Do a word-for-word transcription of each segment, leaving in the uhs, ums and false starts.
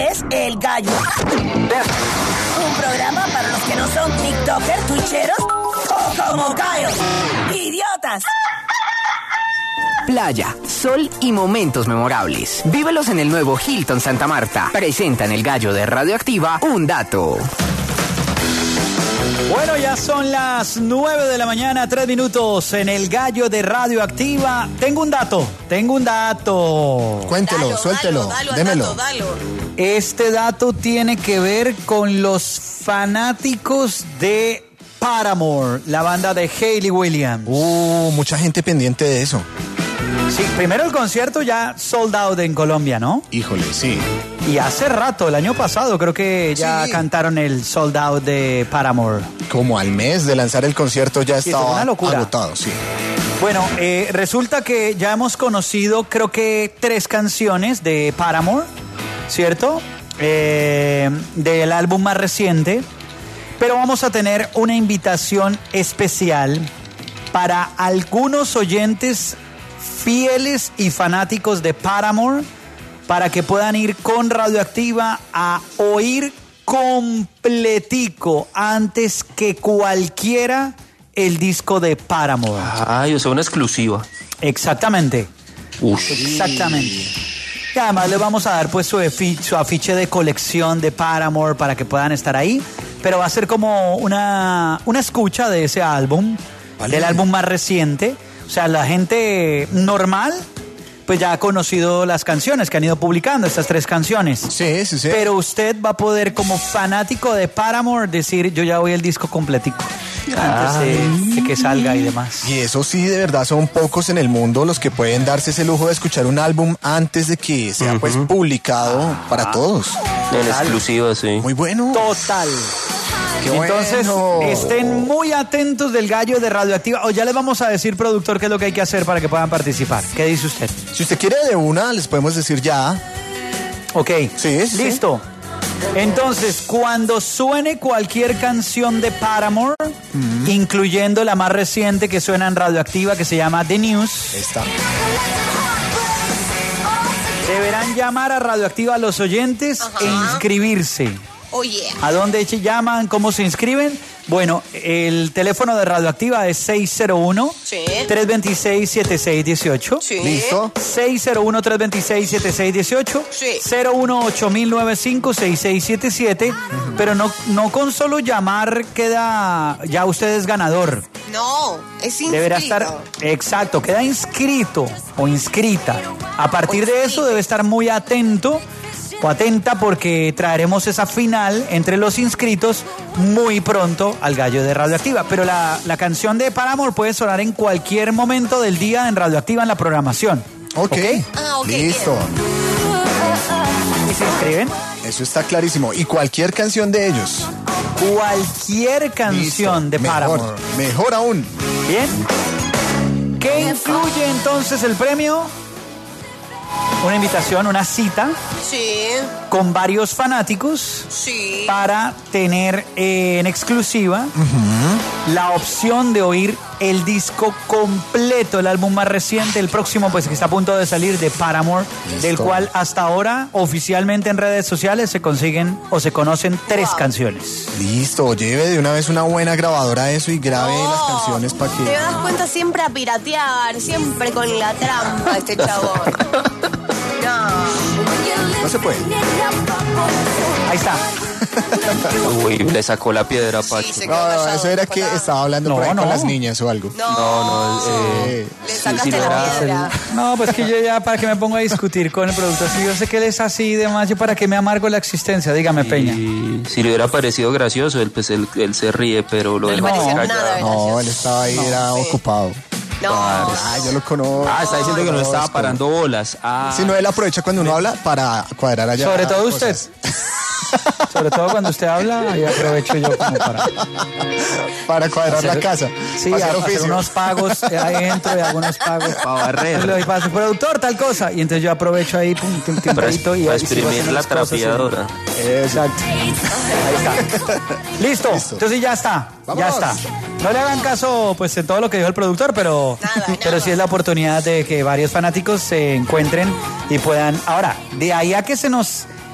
es El Gallo. Un programa para los que no son tiktokers, twitcheros o como gallos. ¡Idiotas! Playa, sol y momentos memorables. Vívelos en el nuevo Hilton Santa Marta. Presenta en El Gallo de Radioactiva un dato. Bueno, ya son las nueve de la mañana, tres minutos en El Gallo de Radioactiva. Tengo un dato, tengo un dato. Cuéntelo, dalo, suéltelo, dalo, dalo, démelo. Dato, dalo. Este dato tiene que ver con los fanáticos de Paramore, la banda de Hayley Williams. Uh, mucha gente pendiente de eso. Sí, primero el concierto ya sold out en Colombia, ¿no? Híjole, sí. Y hace rato, el año pasado, creo que ya Sí. cantaron el sold out de Paramore. Como al mes de lanzar el concierto ya Sí, estaba una locura. agotado, sí. Bueno, eh, resulta que ya hemos conocido, creo que tres canciones de Paramore, ¿cierto? Eh, del álbum más reciente. Pero vamos a tener una invitación especial para algunos oyentes fieles y fanáticos de Paramore para que puedan ir con Radioactiva a oír completico antes que cualquiera el disco de Paramore. Ay, o sea, una exclusiva. Exactamente. Ush. Exactamente. Y además les vamos a dar pues su, afi- su afiche de colección de Paramore para que puedan estar ahí. Pero va a ser como una, una escucha de ese álbum, Vale. del álbum más reciente. O sea, la gente normal pues ya ha conocido las canciones que han ido publicando, estas tres canciones. Sí, sí, sí. Pero usted va a poder, como fanático de Paramore, decir, yo ya voy el disco completico antes de, de que salga y demás. Y eso sí, de verdad, son pocos en el mundo los que pueden darse ese lujo de escuchar un álbum antes de que sea pues publicado para todos. En exclusiva, sí. Muy bueno. Total. Qué Entonces, bueno. estén muy atentos del Gallo de Radioactiva. O ya les vamos a decir, productor, qué es lo que hay que hacer para que puedan participar. ¿Qué dice usted? Si usted quiere de una, les podemos decir ya. Ok. Sí, sí. Listo. Entonces, cuando suene cualquier canción de Paramore, incluyendo la más reciente que suena en Radioactiva, que se llama The News, Está. deberán llamar a Radioactiva a los oyentes Ajá. e inscribirse. Oh, yeah. ¿A dónde llaman? ¿Cómo se inscriben? Bueno, el teléfono de Radioactiva es seis cero uno, Sí. tres dos seis, siete seis uno ocho. Sí. ¿Listo? seis cero uno, tres dos seis, siete seis uno ocho. Sí. cero uno ocho cero nueve cinco, seis seis siete siete. Pero no, no con solo llamar queda, ya usted es ganador. No, es inscrito. Deberá estar, exacto, queda inscrito o inscrita. A partir de eso inscrito. debe estar muy atento o atenta porque traeremos esa final entre los inscritos muy pronto al Gallo de Radioactiva. Pero la, la canción de Paramore puede sonar en cualquier momento del día en Radioactiva en la programación. Ok. Ah, ok, Listo. ¿Y se inscriben? Eso está clarísimo. Y cualquier canción de ellos. Cualquier canción Listo. de Paramore. Mejor, mejor aún. ¿Bien? ¿Qué incluye entonces el premio? Una invitación, una cita Sí, con varios fanáticos sí. para tener eh, en exclusiva la opción de oír el disco completo, el álbum más reciente, el próximo pues que está a punto de salir de Paramore, Listo. del cual hasta ahora oficialmente en redes sociales se consiguen o se conocen tres Wow. canciones. Listo, lleve de una vez una buena grabadora a eso y grabe No, las canciones para Te que... das cuenta siempre a piratear, siempre con la trampa este chabón. No. No se puede. Ahí está. Uy, le sacó la piedra a Pacho. Sí, se No, quedó no, callado, eso era no que dijo nada. estaba hablando No, por ahí no. con las niñas o algo. No, No, no, eh, le sí, sacaste sí, la no era- piedra. No, pues que yo ya para que me pongo a discutir con el productor, si yo sé que él es así y demás, yo para que me amargo la existencia, dígame Peña. Y si le hubiera parecido gracioso, él, pues él, él se ríe, pero lo No le demás pareció callado. nada de- No, él estaba ahí, era sí. ocupado. No. Ah, yo lo conozco. Ah, está diciendo que no estaba Conozco. parando bolas. Ah, Si no, él aprovecha cuando uno habla para cuadrar allá. Sobre todo usted. cosas. Sobre todo cuando usted habla, ahí aprovecho yo como para Para cuadrar hacer- la casa. Sí, para a- hacer hacer oficio. unos pagos, eh, ahí entro y hago unos pagos. Pa' barrer. Y le doy para su productor, tal cosa. Y entonces yo aprovecho ahí, pum, pum, pum, para, timbrito, y para ahí sigo exprimir haciendo la las cosas, sí. trapeadora. Exacto. Ahí está. Listo. Listo. Entonces ya está. Ya Vámonos. está. No le hagan caso pues en todo lo que dijo el productor, pero, Nada, pero nada. sí es la oportunidad de que varios fanáticos se encuentren y puedan. Ahora, de ahí a que se nos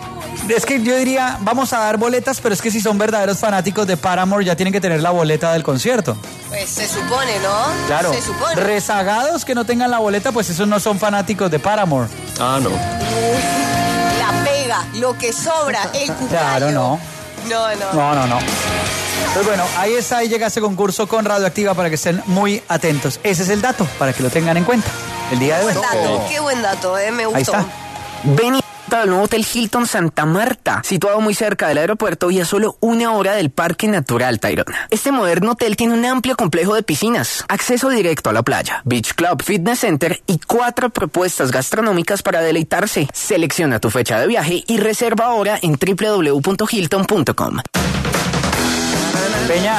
es que yo diría, vamos a dar boletas, pero es que si son verdaderos fanáticos de Paramore ya tienen que tener la boleta del concierto. Pues se supone, ¿no? Claro. Se supone. Rezagados que no tengan la boleta, pues esos no son fanáticos de Paramore. Ah, no. La pega, lo que sobra, el cucayo. Claro, no. No, no. No, no, no. Pues bueno, ahí está, ahí llega este concurso con Radioactiva para que estén muy atentos. Ese es el dato, para que lo tengan en cuenta. El día de hoy. Buen dato, qué buen dato, eh, me gustó. Ahí está. Ven y al nuevo Hotel Hilton Santa Marta, situado muy cerca del aeropuerto y a solo una hora del Parque Natural Tayrona. Este moderno hotel tiene un amplio complejo de piscinas, acceso directo a la playa, beach club, fitness center y cuatro propuestas gastronómicas para deleitarse. Selecciona tu fecha de viaje y reserva ahora en doble u doble u doble u punto hilton punto com. Peña,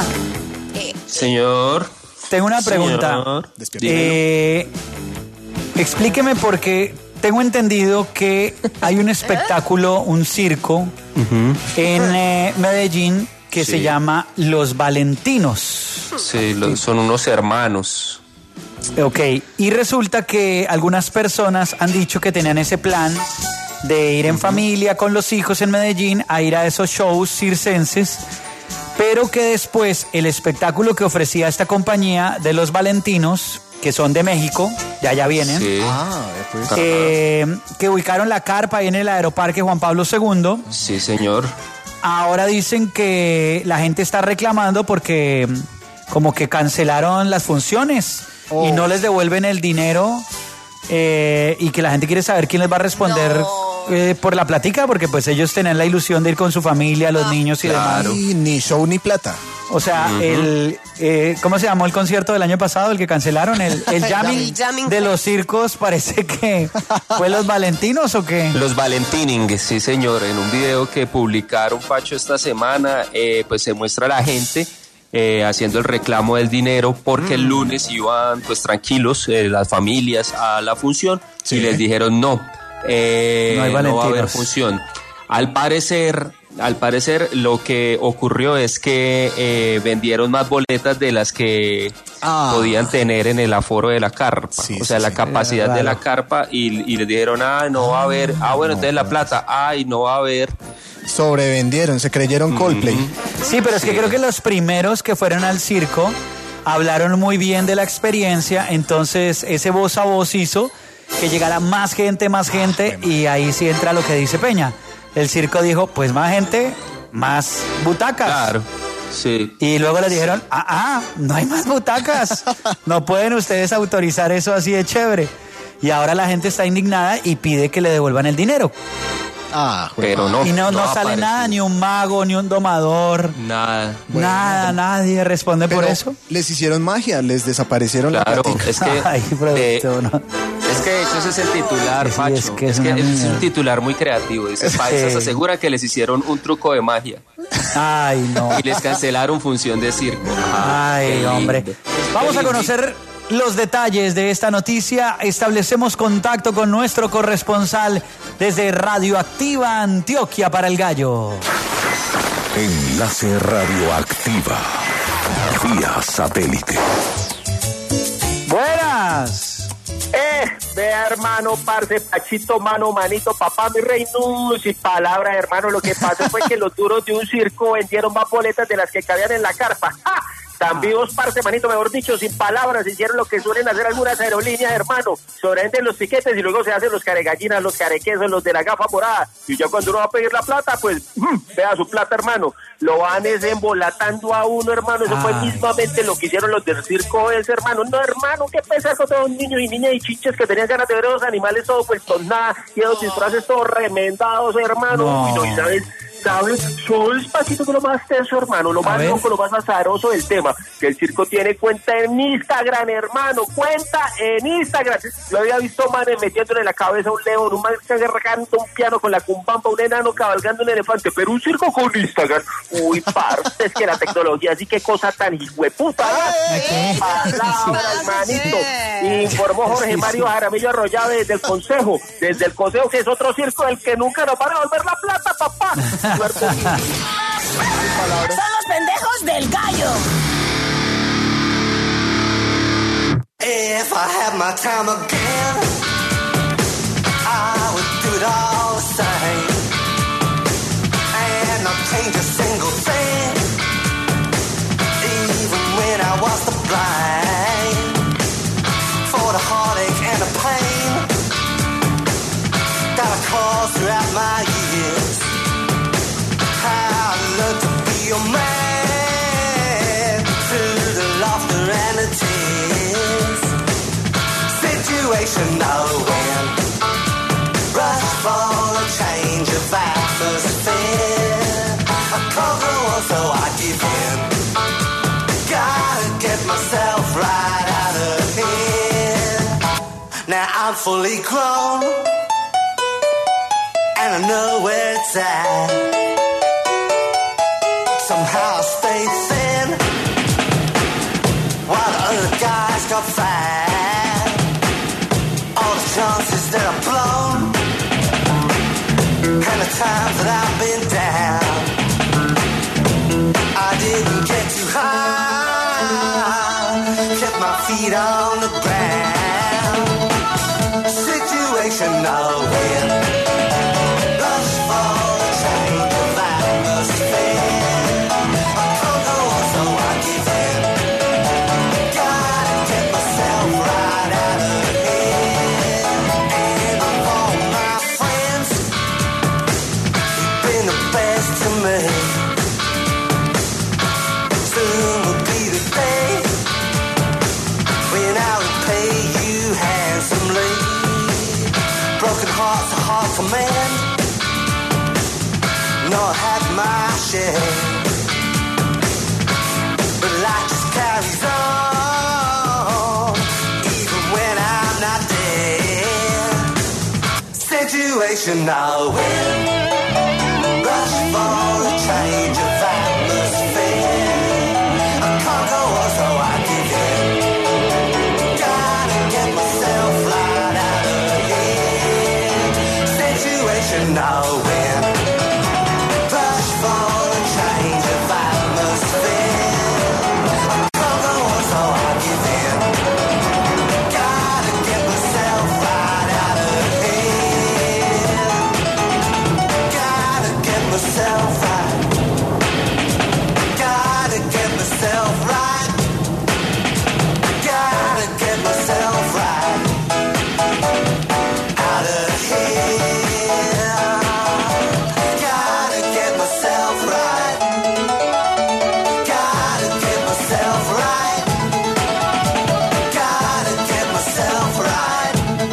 Señor. tengo una pregunta. Señor. Eh, explíqueme por qué tengo entendido que hay un espectáculo, un circo uh-huh. en eh, Medellín que sí. se llama Los Valentinos. Sí, los, son unos hermanos. Ok, y resulta que algunas personas han dicho que tenían ese plan de ir en uh-huh. familia con los hijos en Medellín a ir a esos shows circenses, pero que después el espectáculo que ofrecía esta compañía de Los Valentinos, que son de México, ya ya vienen, sí. ah, pues. eh, que ubicaron la carpa ahí en el Aeroparque Juan Pablo segundo. Sí, señor. Ahora dicen que la gente está reclamando porque como que cancelaron las funciones oh. y no les devuelven el dinero eh, y que la gente quiere saber quién les va a responder no. eh, por la platica, porque pues ellos tenían la ilusión de ir con su familia, los ah, niños y claro. demás. Y ni show ni plata. O sea, uh-huh. el eh, ¿cómo se llamó el concierto del año pasado, el que cancelaron? El, el jamming, el jamming de los circos, parece que fue Los Valentinos ¿o qué? Los Valentining, sí señor. En un video que publicaron, Pacho, esta semana, eh, pues se muestra a la gente eh, haciendo el reclamo del dinero porque mm. el lunes iban pues tranquilos eh, las familias a la función sí. y les dijeron no, eh, no, hay no va a haber función. Al parecer... Al parecer lo que ocurrió es que eh, vendieron más boletas de las que ah. podían tener en el aforo de la carpa, sí, o sea, sí, la sí. capacidad de la carpa y, y les dijeron, ah, no va a haber, ah, bueno, entonces la plata, ay, no va a haber. Sobrevendieron, se creyeron Coldplay. Mm-hmm. Sí, pero es sí. que creo que los primeros que fueron al circo hablaron muy bien de la experiencia, entonces ese voz a voz hizo que llegara más gente, más gente, ah, y ahí sí entra lo que dice Peña. El circo dijo, pues más gente, más butacas. Claro, sí. Y luego les dijeron, ah, ah, no hay más butacas. No pueden ustedes autorizar eso así de chévere. Y ahora la gente está indignada y pide que le devuelvan el dinero. Ah, pero no. Y no, no, no sale nada, ni un mago, ni un domador. Nada. Bueno, nada, nadie responde por eso. Les hicieron magia, les desaparecieron claro, la platica. Es que, Ay, eh, ¿no? Es que de hecho ese es el titular, sí, Pacho. Es que es, es, que es un titular muy creativo. Dice, Paisas sí. asegura que les hicieron un truco de magia. Ay, no. Y les cancelaron función de circo. Ay, hombre. Vamos a conocer los detalles de esta noticia. Establecemos contacto con nuestro corresponsal desde Radioactiva Antioquia para el Gallo. Enlace Radioactiva vía satélite. Buenas. Eh, vea hermano, parce, Pachito, mano, manito, papá, mi rey, no, sin palabras, hermano, lo que pasó fue que los duros de un circo vendieron más boletas de las que cabían en la carpa. ¡Ja! Tan vivos, parce, manito, mejor dicho, sin palabras, hicieron lo que suelen hacer algunas aerolíneas, hermano. Sobrevenden los tiquetes y luego se hacen los caregallinas, los carequesos, los de la gafa morada. Y ya cuando uno va a pedir la plata, pues, mmm, vea su plata, hermano. Lo van es embolatando a uno, hermano. Eso Ay. fue mismamente lo que hicieron los del circo ese, hermano. No, hermano, qué pesar con todos los niños y niñas y chiches que tenían ganas de ver a los animales todo puestos, nada. Y los disfraces todos remendados, hermano. No. Y no, y sabes... ¿Sabes? Solo despacito que lo más tenso, hermano, lo más loco, lo más azaroso del tema, que el circo tiene cuenta en Instagram, hermano, cuenta en Instagram. Yo había visto manes metiéndole en la cabeza a un león, un man cargando un piano con la cumbamba, un enano cabalgando un elefante, pero un circo con Instagram. Uy, parce, es que la tecnología, así que cosa tan hijueputa, ¿eh? Palabras, manito. Informó Jorge Mario Jaramillo Arroyave desde el Consejo, desde el Consejo, que es otro circo del que nunca nos van a devolver la plata, papá. Son los pendejos del Gallo. If I had my time again, I would do it all the same. fan, even when I was the blind, for the heartache and the pain that I caused throughout my years. I learned to be a man through the laughter and the tears. Situational when rush for a change of atmosphere. I can't go on, so I give in. Gotta get myself right out of here. Now I'm fully grown, and I know where it's at. Somehow I stay thin, while the other guys got fat. All the chances that I've blown, and the times that I've been down, I didn't get too high, kept my feet on the ground. Situational win, rush for a change of atmosphere. I can't go on, so I give in. Gotta get myself right out of here. And of all my friends, you've been the best to me. Soon will be the day when I repay you handsomely. Broken hearts are hard to mend, not had my share, but life just carries on, even when I'm not there. Situational win, rush for a change of atmosphere. I can't go on, so I give in. Gotta get myself right out of here. Situational win, rush for a change of atmosphere. I can't go on, so I give in. Gotta get myself right out of here. Gotta get myself right. Gotta get myself right. Gotta get myself right out of here. Gotta get myself right. Gotta get myself right. Gotta get myself right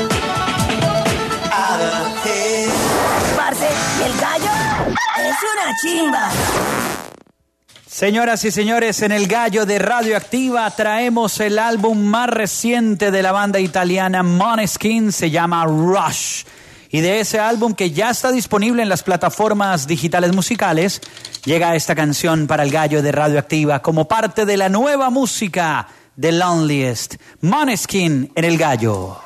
out of here. Parce, ¿y el gallo? Es una chimba. Señoras y señores, en el Gallo de Radioactiva traemos el álbum más reciente de la banda italiana Måneskin, se llama Rush. Y de ese álbum, que ya está disponible en las plataformas digitales musicales, llega esta canción para el Gallo de Radioactiva como parte de la nueva música de Loneliest. Måneskin en el Gallo.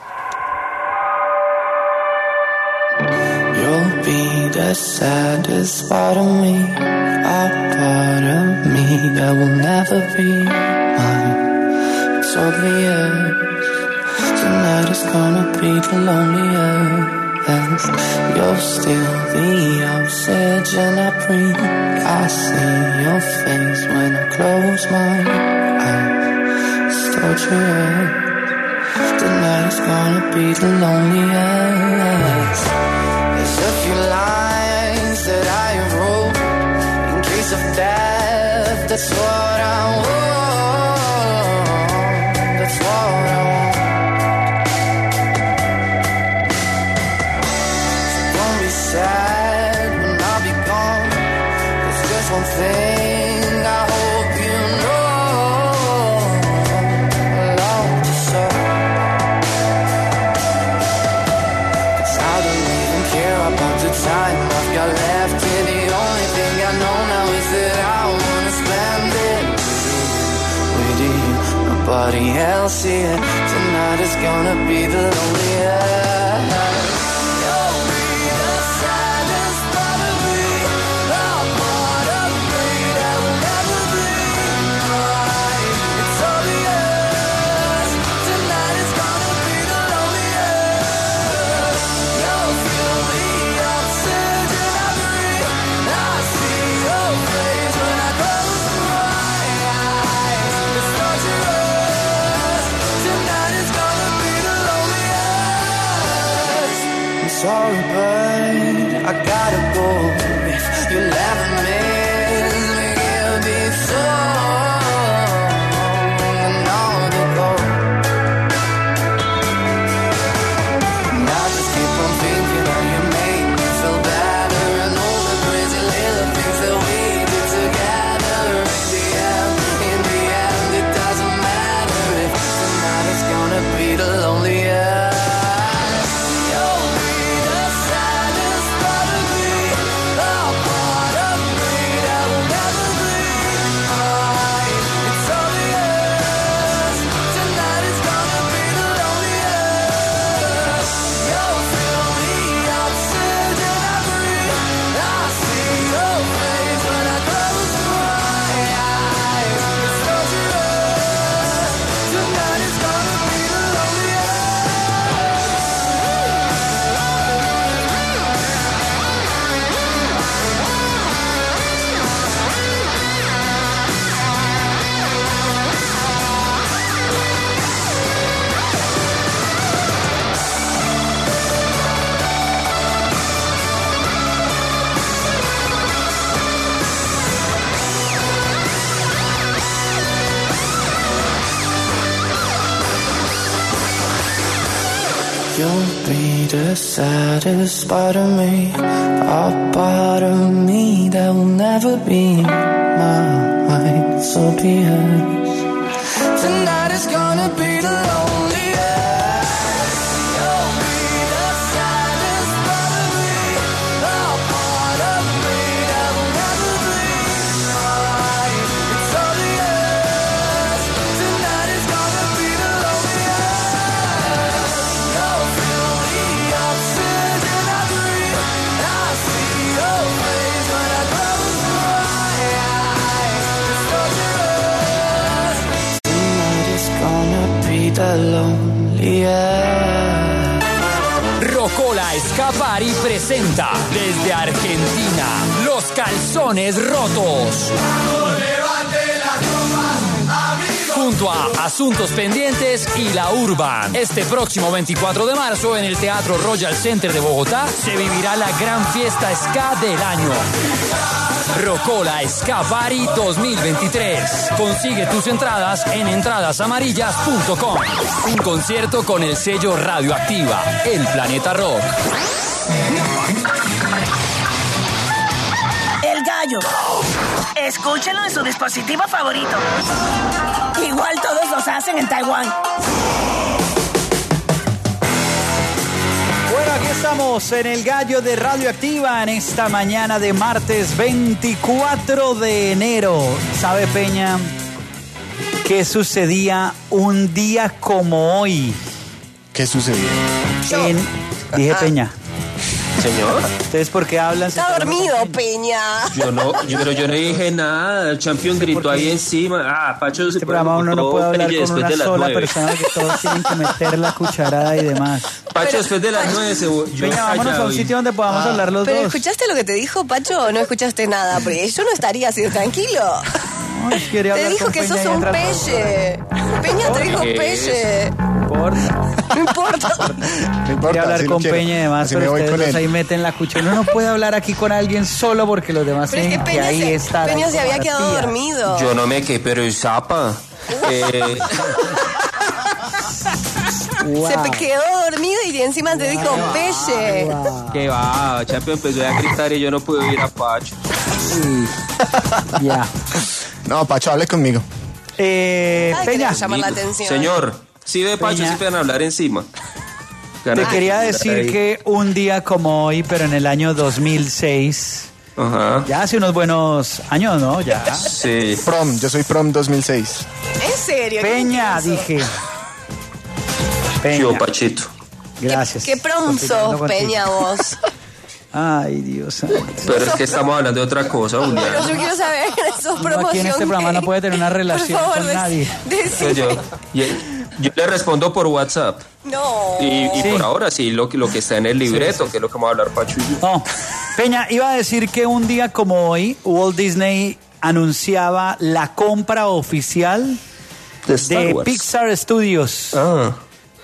You'll be the saddest part of me, a part of me that will never be mine. It's obvious tonight is gonna be the loneliest. You're still the oxygen I breathe. I see your face when I close my eyes. It's torture. Tonight is gonna be the loneliest. There's a few lines that I wrote in case of death. That's what I want. That's what I want. So don't be sad when I'll be gone. There's just one thing I hope you know. I love you so. 'Cause I don't even care about the time I've got left here. The only thing I know now is that I wanna spend it with you, nobody else here. Tonight is gonna be the loneliest. You'll be the saddest part of me, a part of me that will never be mine. It's obvious, tonight is gonna be the loneliest. You'll feel the oxygen I breathe. I see your face when sorry, but I gotta go. If you'll ever miss me, it'll be so long ago. And I just keep on thinking how you make me feel better, and all the crazy little things that we did together. In the end, in the end, it doesn't matter if tonight is gonna be the loneliest. You'll be the saddest part of me, a part of me that will never be mine. It's obvious, tonight is gonna be the loneliest. You'll feel the oxygen I breathe. I see your face when I close my eyes. It's dangerous, tonight is gonna be the loneliest. You'll be the saddest part of me, a part of me that will never be mine. So be it. Tonight is gonna be the loneliest. You'll be the saddest part of me, a part of me that will never be mine. It's obvious. Tonight is gonna be the loneliest. You'll feel the oxygen I breathe. I see your face when I close my eyes. It's dangerous. Tonight is gonna be the loneliest. Rocola Escapari presenta desde Argentina Los Calzones Rotos. Junto a Asuntos Pendientes y La Urban. Este próximo veinticuatro de marzo en el Teatro Royal Center de Bogotá se vivirá la gran fiesta ska del año. Rocola Ska Party dos mil veintitrés. Consigue tus entradas en entradas amarillas punto com. Un concierto con el sello Radioactiva, El Planeta Rock. El gallo. Escúchenlo en su dispositivo favorito. Igual todos los hacen en Taiwán. Bueno, aquí estamos en el gallo de Radioactiva en esta mañana de martes veinticuatro de enero. ¿Sabe, Peña, qué sucedía un día como hoy? ¿Qué sucedía? En... Dije Peña. Señor. ¿Ustedes por qué hablan? Está dormido, Peña. Yo no, yo, pero yo no dije nada. El champion gritó ahí encima. Ah, Pacho se Este programa uno no puede hablar con una sola nueve. persona, que todos tienen que meter la cucharada y demás. Pacho, después de las nueve se yo Peña, vámonos a un sitio donde podamos Ah. hablar los ¿Pero dos. escuchaste lo que te dijo, Pacho, o no escuchaste nada? Porque yo no estaría así de tranquilo. Ay, quería Te hablar dijo con que Peña sos y un entra todo. pelle. Peña te dijo ¿Qué es? pelle. No importa. No importa. No importa, Quería hablar así lo con quiero. Peña y demás, Así pero me voy ustedes con dos él. ahí meten la cuchara. Uno no puede hablar aquí con alguien solo porque los demás Pero es que tienen que Peña, ahí se, estar. Peña ahí se había como quedado la tía. dormido. Yo no me quedé, pero es zapa. Eh, Wow. Se quedó dormido y encima te dijo pelle. Wow. ¿Qué va? Champion empezó a gritar y yo no pude ir a Pacho. Sí. Ya. No, Pacho, hable conmigo. Eh, Ay, Peña, querés llamar la atención. Señor, si ve Pacho, Peña. si pueden hablar encima. te quería decir que un día como hoy, pero en el año dos mil seis, Ajá. ya hace unos buenos años, ¿no? Ya. Sí. Prom, yo soy Prom dos mil seis. ¿En serio? Peña, ¿Qué dije. Yo, Peña, Pachito. gracias. ¿Qué prom Continuando sos, contigo. Peña, vos? Ay, Dios santo. Pero es que estamos hablando de otra cosa, Pero Julián. yo quiero saber, sos Uno promoción aquí en este programa no gay. puede tener una relación Por favor, con dec- nadie. Pues decime. yo, yo, yo le respondo por WhatsApp. No. Y, y Sí. por ahora sí, lo, que- lo que está en el libreto, que es lo que vamos a hablar Pacho y yo. No, Peña, iba a decir que un día como hoy, Walt Disney anunciaba la compra oficial De Star de Wars. Pixar Studios. Ah.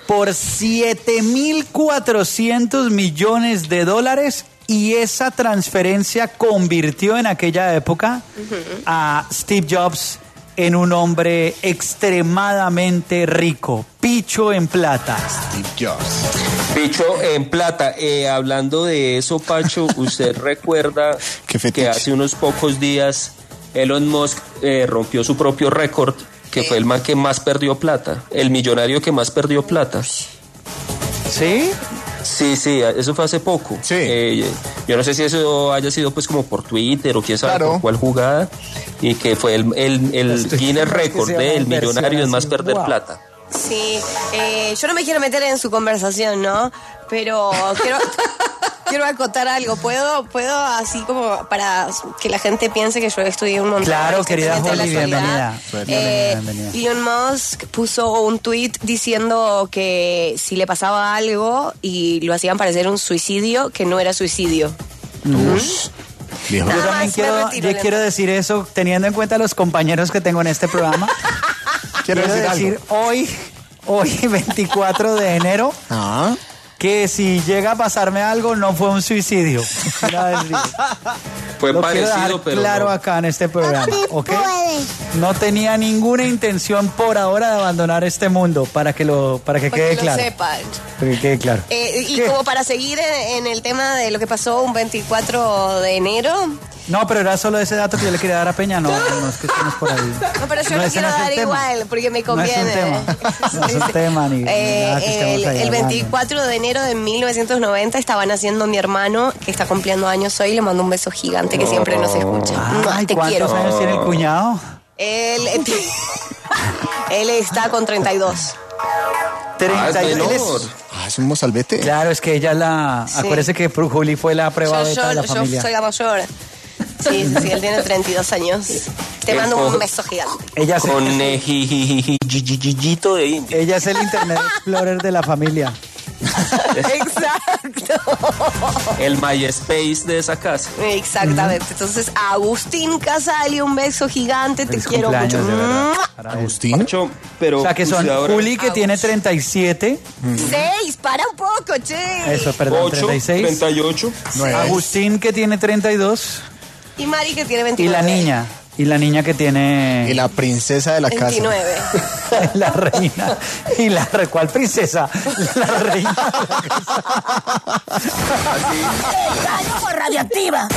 por siete mil cuatrocientos millones de dólares y esa transferencia convirtió en aquella época uh-huh. a Steve Jobs en un hombre extremadamente rico. Picho en plata. Steve Jobs. Picho en plata. Eh, hablando de eso, Pacho, ¿usted recuerda que hace unos pocos días Elon Musk eh, rompió su propio récord? Que fue el man que más perdió plata, el millonario que más perdió plata. ¿Sí? Sí, sí, eso fue hace poco. Sí. Eh, yo no sé si eso haya sido pues como por Twitter o quién sabe claro. por cuál jugada, y que fue el, el, el Guinness Record del millonario en más perder wow. plata. Sí, eh, yo no me quiero meter en su conversación, ¿no? Pero quiero, quiero acotar algo. ¿Puedo, puedo así como para que la gente piense que yo estudié un montón? Claro, querida Holly, bienvenida. Eh, Elon Musk puso un tweet diciendo que si le pasaba algo y lo hacían parecer un suicidio, que no era suicidio. Uh-huh. Yo también quiero, yo quiero decir eso teniendo en cuenta los compañeros que tengo en este programa. Quiero, quiero decir, decir hoy, hoy veinticuatro de enero, ¿Ah? que si llega a pasarme algo no fue un suicidio. Fue Lo parecido, quiero dejar pero claro no. acá en este programa, ¿ok? No tenía ninguna intención por ahora de abandonar este mundo, para que lo, para que para quede que claro. Lo sepan. Para que quede claro. Eh, y ¿Qué? como para seguir en, en el tema de lo que pasó un veinticuatro de enero. No, pero era solo ese dato que yo le quería dar a Peña, no, no es que estemos por ahí. No, pero yo No, lo ese quiero no es el dar tema. igual, porque me conviene. No es un tema, no es un tema ni, ni Eh, nada que estemos el, ahí el hablando. veinticuatro de enero de mil novecientos noventa estaba naciendo mi hermano, que está cumpliendo años hoy, le mando un beso gigante que siempre nos escucha. Ay, Te ¿cuántos quiero. años tiene el cuñado? Él, él está con treinta y dos. treinta y dos. Ah, es menor. Ah, es un mozalbete. Claro, es que ella la... Sí. Acuérdese que Juli fue la prueba Yo, beta yo, de la yo familia. soy la mayor. Sí, sí, él tiene treinta y dos años. Te El mando un po- beso gigante. Ella es, Con eh, jijijijijito de India. ella es el Internet Explorer de la familia. Exacto. El MySpace de esa casa. Exactamente. Entonces, Agustín Casali, un beso gigante, te Feliz quiero mucho. cumpleaños, de verdad. Para él. Agustín. Pacho, pero O sea, que son usted ahora- Juli, que tiene treinta y siete. Seis, para un poco, che. Eso, perdón, ocho, treinta y seis. treinta y ocho. Agustín, que tiene treinta y dos. Y Mari, que tiene Y veintinueve. la niña. Y la niña que tiene... Y la princesa de la casa. veintinueve. la reina. Y la... re- ¿Cuál princesa? La reina. ¡Radio por Radioactiva!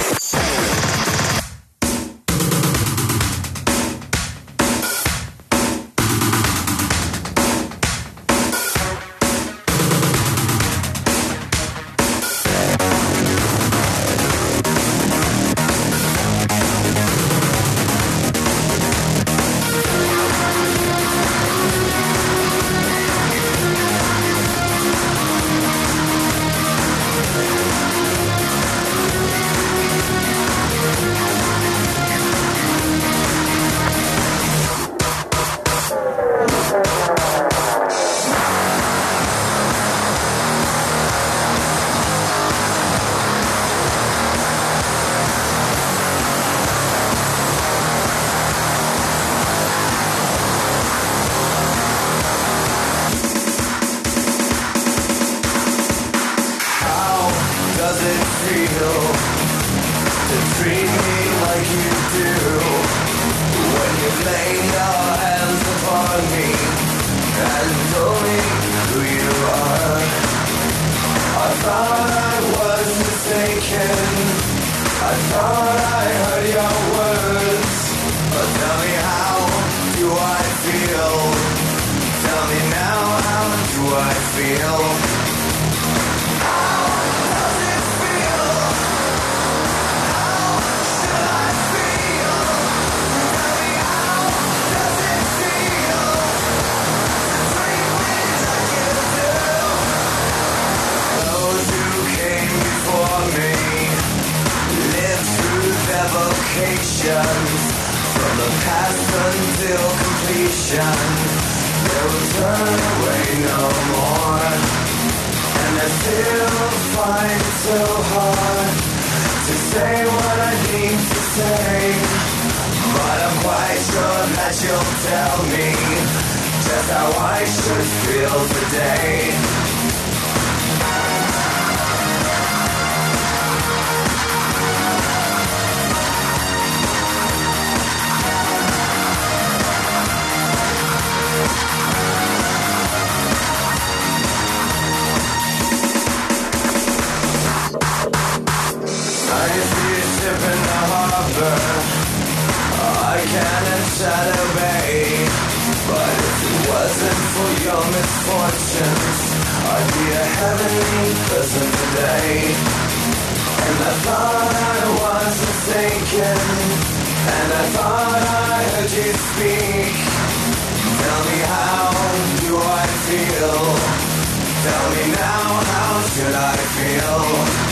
Does it feel to treat me like you do when you lay your hands upon me and told me who you are? I thought I was mistaken. I thought I heard your words. But tell me, how do I feel? Tell me now, how do I feel? From the past until completion, they will turn away no more. And I still find it so hard to say what I need to say, but I'm quite sure that you'll tell me, tell That's how I should feel today. I see a ship in the harbor. I can't shadow bay. But if it wasn't for your misfortunes, I'd be a heavenly person today. And I thought I was mistaken, and I thought I heard you speak. Tell me, how do I feel? Tell me now, how should I feel?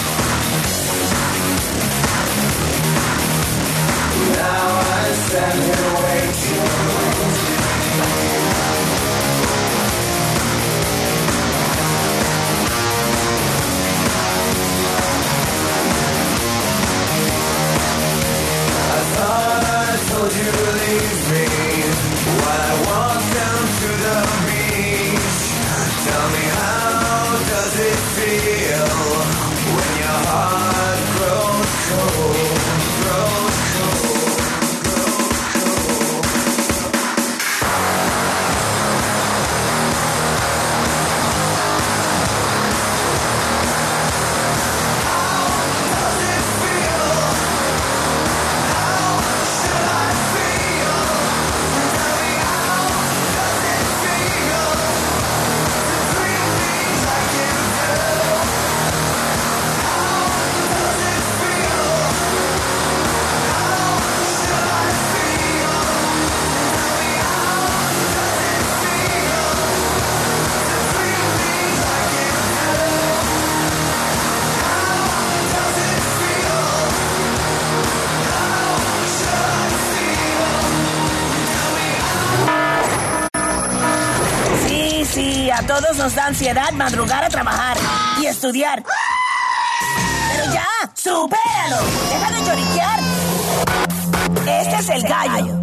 Now I stand here waiting. I thought I told you to leave me while I walked down to the beach. Tell me, how does it feel when your heart grows cold, grows cold? Sí, a todos nos da ansiedad madrugar a trabajar y estudiar. Pero ya, supéralo. Deja de lloriquear. Este es el gallo.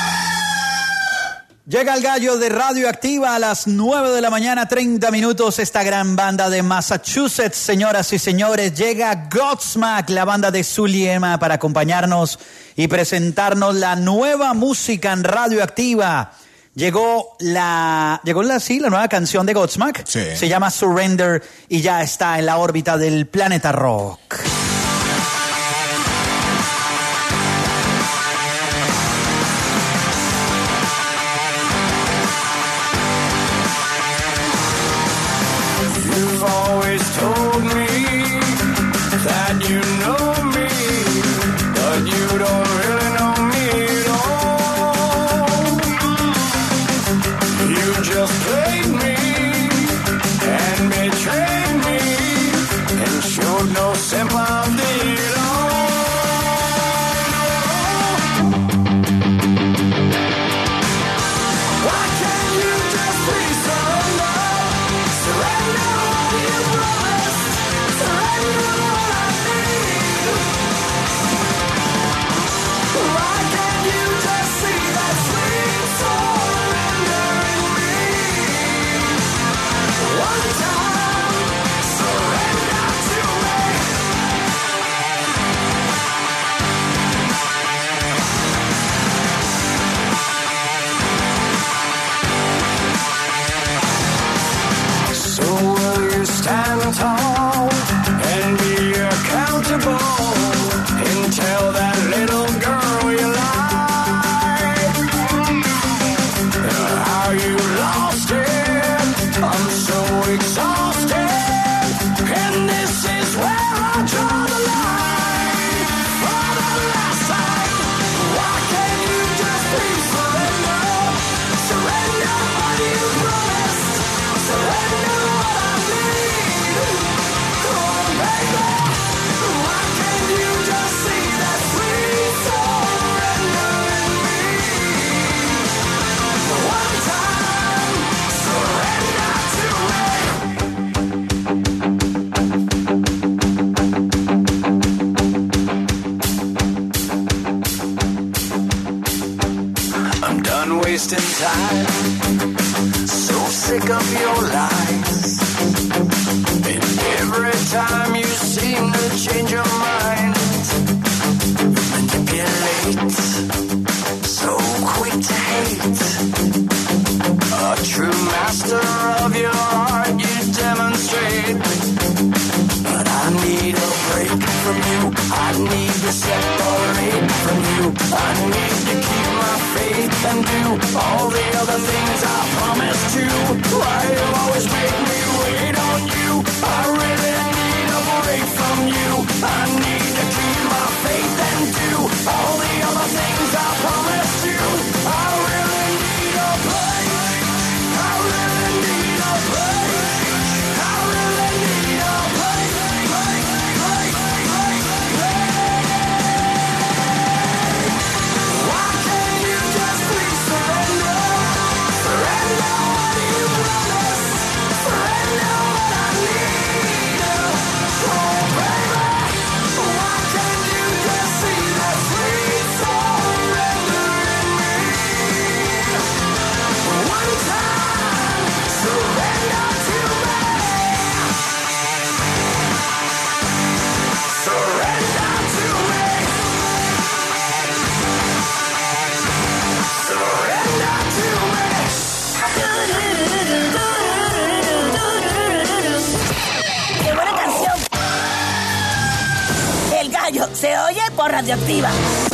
Llega el gallo de Radioactiva a las nueve de la mañana, treinta minutos. Esta gran banda de Massachusetts, señoras y señores. Llega Godsmack, la banda de Zuliema, para acompañarnos y presentarnos la nueva música en Radioactiva. Llegó la, llegó la, sí, la nueva canción de Godsmack. Sí. Se llama Surrender y ya está en la órbita del Planeta Rock. You've always told me that you know me, but you don't really know me at all. You just played me and betrayed me and showed no sympathy. tired, so sick of your lies. And every time you seem to change your mind, manipulate, so quick to hate. A true master of your art you demonstrate. But I need a break from you. I need to separate from you. I need to keep my faith and do all the other things I promised to. Why you always make me wait on you? I really need a break from you. I need to keep my faith and do all the other things I promised you. I really need a break. I really need a break. I really need a break. Break, break, break, break. Why can't you just please surrender? Surrender what you promised. Surrender what I need. Oh, baby. Why can't you just see the sweet surrender in me? One time, surrender to me. Surrender to me. Surrender to me. ¡Qué buena canción! El gallo se oye por Radioactiva.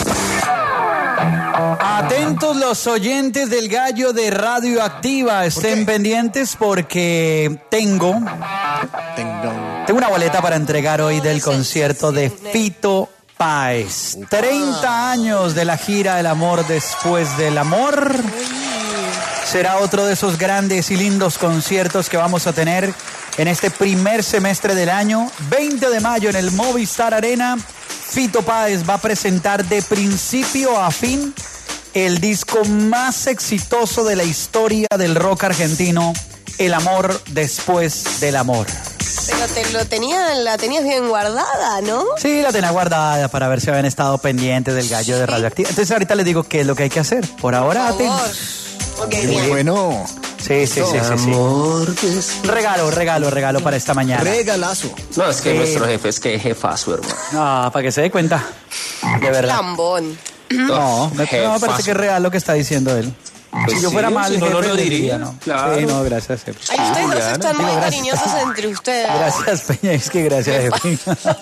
Atentos los oyentes del gallo de Radioactiva. Estén pendientes porque tengo, tengo una boleta para entregar hoy del concierto de Fito Páez. treinta años de la gira El amor después del amor. Será otro de esos grandes y lindos conciertos que vamos a tener en este primer semestre del año. veinte de mayo en el Movistar Arena. Fito Páez va a presentar de principio a fin el disco más exitoso de la historia del rock argentino, El amor después del amor. Pero te lo tenía, la tenías bien guardada, ¿no? Sí, la tenía guardada para ver si habían estado pendientes del gallo de Radioactiva. Entonces ahorita les digo qué es lo que hay que hacer. Por ahora, Por favor. Okay, Muy bien. bueno. Sí, sí, sí, sí, sí. Regalo, regalo, regalo para esta mañana. Regalazo. No, es que Sí. nuestro jefe es que jefazo, hermano. No, para que se dé cuenta. De verdad. Lambón. No, me, no, me parece que es real lo que está diciendo él. Pues si yo sí, fuera mal si no, no jefe, lo le diría. ¿no? Claro. Sí, no, gracias, jefe. Ay, ustedes dos Juliana, están digo, muy gracias. cariñosos entre ustedes. Gracias, Peña, es que gracias, jefe.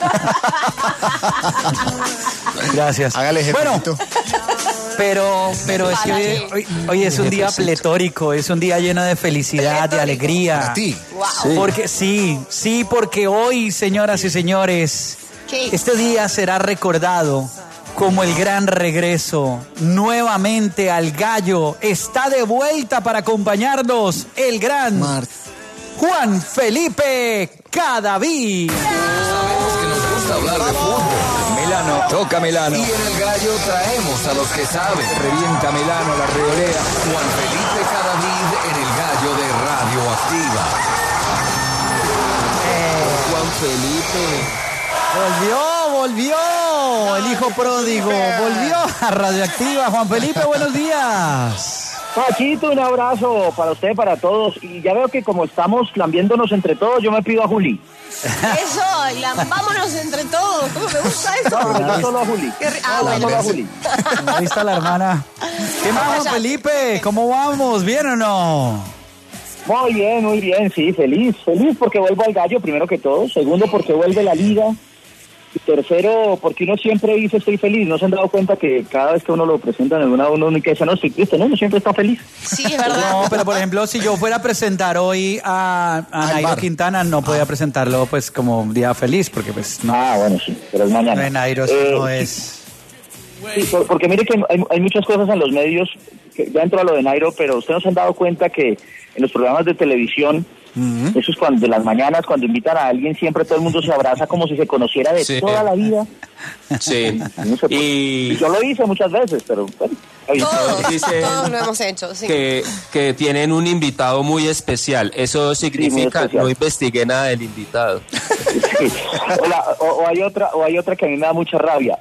Gracias. Hágale, jefe. Bueno, pero, pero es que hoy, hoy- hoy es un día pletórico, es un día lleno de felicidad, de alegría. Para ti. Wow. Porque sí, sí, porque hoy, señoras y señores, ¿Qué? este día será recordado como el gran regreso nuevamente al gallo. Está de vuelta para acompañarnos el gran Mar- Juan Felipe Cadavid. Sabemos que nos gusta hablar de fútbol. Milano, toca Milano. Y en el gallo traemos a los que saben. Revienta Milano, la riolea. Juan Felipe Cadavid en el gallo de Radioactiva. Juan Felipe. Volvió, volvió. El hijo pródigo volvió a Radioactiva. Juan Felipe, buenos días. Pachito, un abrazo para usted, para todos. Y ya veo que como estamos lambiéndonos entre todos, yo me pido a Juli. Eso, lambámonos entre todos. ¿Cómo me gusta eso? No, pero yo solo a Juli. Qué ri- ah, No, bueno. solo a Juli. Ahí está la hermana. ¿Qué más, Juan Felipe? ¿Cómo vamos? ¿Bien o no? Muy bien, muy bien, sí, feliz, feliz porque vuelvo al gallo, primero que todo. Segundo, porque vuelve la liga. Y tercero, porque uno siempre dice estoy feliz. ¿No se han dado cuenta que cada vez que uno lo presenta en alguna uno ni que dice no estoy triste? No, uno siempre está feliz. Sí, es verdad. No, pero por ejemplo, si yo fuera a presentar hoy a, a Al Nairo bar. Quintana, no podía presentarlo pues como un día feliz, porque pues no. Ah, bueno, sí, pero es No mañana. es Nairo, eso Eh, no es. Sí, por- porque mire que hay, hay muchas cosas en los medios, que ya entro a lo de Nairo, pero ustedes no se han dado cuenta que en los programas de televisión, eso es cuando de las mañanas, cuando invitan a alguien, siempre todo el mundo se abraza como si se conociera de Sí. toda la vida. Sí. No sé por- Y Yo lo hice muchas veces, pero bueno, está bien. Todos, Dicen todos lo hemos hecho, sí. que, que tienen un invitado muy especial. Eso significa, especial. no investigué nada del invitado. Sí. O, la- o- o hay otra, o hay otra que a mí me da mucha rabia.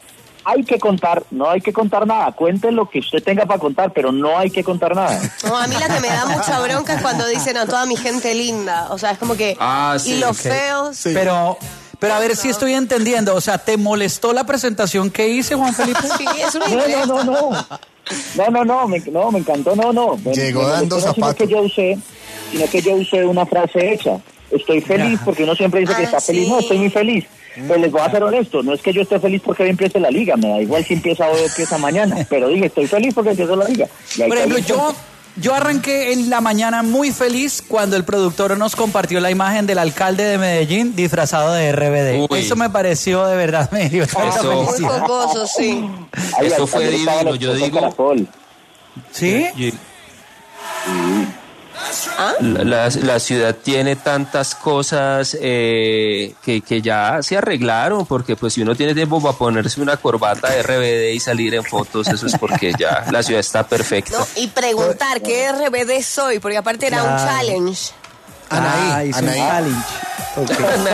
hay que contar, no hay que contar nada. Cuente lo que usted tenga para contar, pero no hay que contar nada. No, a mí la que me da mucha bronca es cuando dicen a toda mi gente linda. O sea, es como que... Ah, sí, y los ok. feos... Sí. Pero, pero a ver si estoy entendiendo. O sea, ¿te molestó la presentación que hice, Juan Felipe? Sí, es una No, idea. no, no, no. No, no, no, me, no, me encantó, no, no. Me- Llegó me dando molestó, no, zapato. Sino que yo usé, sino que yo usé una frase hecha. Estoy feliz Ya. porque uno siempre dice que Ah, está feliz. sí. No, estoy muy feliz. Pues les voy a ser honesto, no es que yo esté feliz porque hoy empiece la liga, me da igual si empieza hoy o empieza mañana, pero dije, estoy feliz porque empieza la liga. Y ahí Por ejemplo, está el yo, yo arranqué en la mañana muy feliz cuando el productor nos compartió la imagen del alcalde de Medellín disfrazado de R B D. Uy. Eso me pareció de verdad, me dio tanta Eso. Muy felicidad. jocoso, sí. Ahí Eso al- fue ayer estaba divino, la yo esposa digo. Caracol. ¿Sí? Y- ¿Ah? La, la- la ciudad tiene tantas cosas eh, que, que ya se arreglaron, porque pues si uno tiene tiempo para ponerse una corbata de R B D y salir en fotos, eso es porque ya la ciudad está perfecta. No, y preguntar qué R B D soy, porque aparte era un Claro. challenge. Anaí, Ah, hizo un Anaí. challenge. Ok.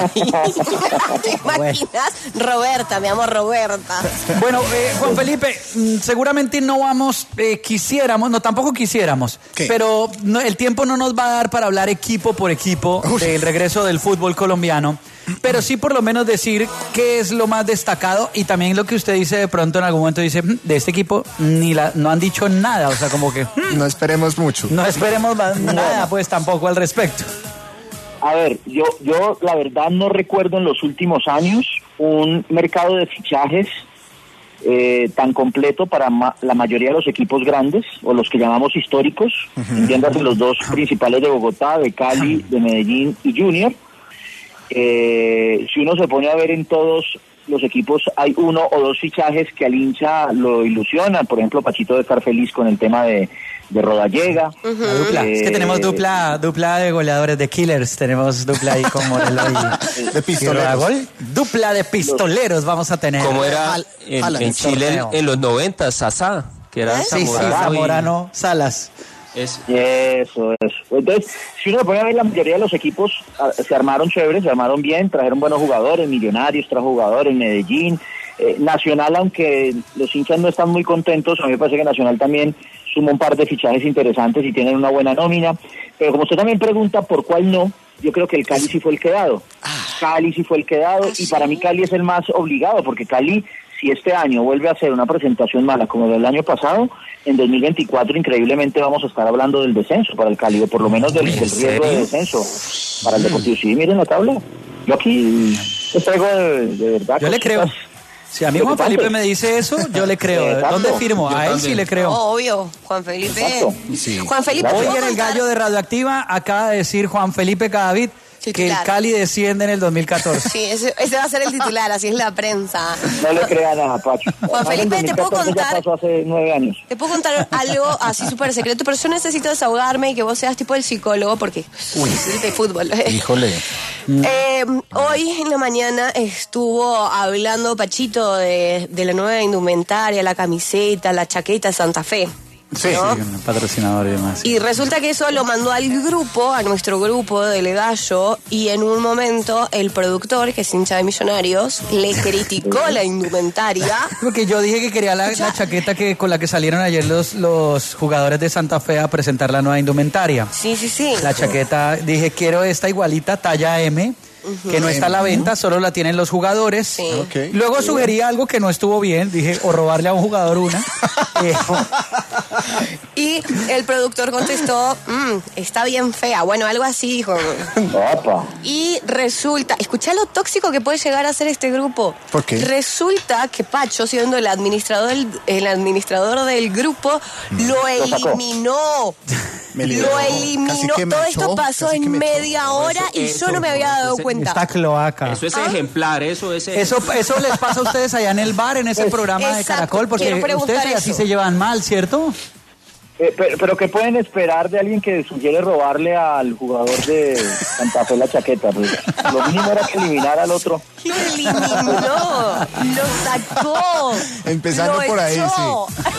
¿Te imaginas? Roberta, mi amor, Roberta. Bueno, eh, Juan Felipe, mm, seguramente no vamos, eh, quisiéramos, no, tampoco quisiéramos, ¿Qué? pero no, el tiempo no nos va a dar para hablar equipo por equipo del regreso del fútbol colombiano, pero sí por lo menos decir qué es lo más destacado y también lo que usted dice de pronto en algún momento dice, "Mm, de este equipo ni la, no han dicho nada, o sea, como que mm, No esperemos mucho. no esperemos más- nada pues tampoco al respecto. A ver, yo, yo la verdad no recuerdo en los últimos años un mercado de fichajes eh, tan completo para ma- la mayoría de los equipos grandes, o los que llamamos históricos, entiéndase los dos principales de Bogotá, de Cali, de Medellín y Junior. Eh, si uno se pone a ver en todos los equipos, hay uno o dos fichajes que al hincha lo ilusionan. Por ejemplo, Pachito de estar feliz con el tema de, de Rodallega. La dupla. Es que Eh, tenemos dupla, dupla de goleadores de Killers, tenemos dupla ahí con Morelo y, De y pistoleros. Rodagol. Dupla de pistoleros vamos a tener. Como era Al- en, Alan, en Chile en, torneo. en los noventas, Sasá, que era Sí, sí, Zamorano. y- Zamorano Salas. es- Eso, eso. Entonces, si uno se pone a ver, la mayoría de los equipos ah, se armaron chéveres, se armaron bien, trajeron buenos jugadores, Millonarios trajo jugadores, Medellín, eh, Nacional, aunque los hinchas no están muy contentos, a mí me parece que Nacional también sumó un par de fichajes interesantes y tienen una buena nómina, pero como usted también pregunta por cuál no, yo creo que el Cali sí fue el quedado. Cali sí fue el quedado y para mí Cali es el más obligado, porque Cali, si este año vuelve a hacer una presentación mala como del año pasado, en dos mil veinticuatro increíblemente vamos a estar hablando del descenso para el Cali, o por lo menos del, del riesgo de serio? descenso para el Deportivo. Sí, miren la tabla. Yo aquí les traigo de, de verdad. Yo le creo. cositas Si a mí Juan preocupantes. Felipe me dice eso, yo le creo. Exacto. ¿Dónde firmo? Yo A él también. sí le creo. Oh, obvio, Juan Felipe. Exacto. Sí. Juan Felipe, Gracias. Hoy ¿puedo en el contar? gallo de Radioactiva acaba de decir Juan Felipe Cadavid que el Titular. Cali desciende en el dos mil catorce. Sí, ese, ese va a ser el titular, así es la prensa. No le crean a Pacho. Juan Felipe, En ¿te puedo dos mil catorce contar? Ya pasó hace nueve años. Te puedo contar algo así súper secreto, pero yo necesito desahogarme y que vos seas tipo el psicólogo, porque Uy. es de fútbol. Híjole. Eh, hoy en la mañana estuvo hablando Pachito de, de la nueva indumentaria, la camiseta, la chaqueta de Santa Fe. Sí. ¿no? Sí, un patrocinador y demás. Y resulta que eso lo mandó al grupo, a nuestro grupo de Le Gallo, y en un momento el productor, que es hincha de Millonarios, le criticó la indumentaria. Porque yo dije que quería la, la chaqueta que con la que salieron ayer los, los jugadores de Santa Fe a presentar la nueva indumentaria. Sí, sí, sí. La chaqueta, dije, quiero esta igualita, talla M, que no está a la venta, solo la tienen los jugadores. Sí. Ok. Luego sugerí algo que no estuvo bien, dije, o robarle a un jugador una. Eh, Y el productor contestó, "Mm, está bien fea". Bueno, algo así dijo. Opa. Y resulta, escuchá lo tóxico que puede llegar a ser este grupo. ¿Por qué? Resulta que Pacho, siendo el administrador del, el administrador del grupo, lo sacó. eliminó. Me liberó. Lo Casi eliminó. que me Todo echó, esto pasó casi que en me echó. media hora y eso- yo no me había dado eso- cuenta. esta cloaca. Eso es Ah. ejemplar, eso es Eso, eso les pasa a ustedes allá en el bar, en ese programa de Exacto, Caracol, porque quiero preguntar ustedes así eso. se llevan mal, ¿cierto? Eh, pero, pero ¿qué pueden esperar de alguien que sugiere robarle al jugador de Santa Fe la chaqueta? Pues, lo mínimo era que eliminar al otro. Lo eliminó. Lo sacó. Empezando lo por ahí, echó. sí.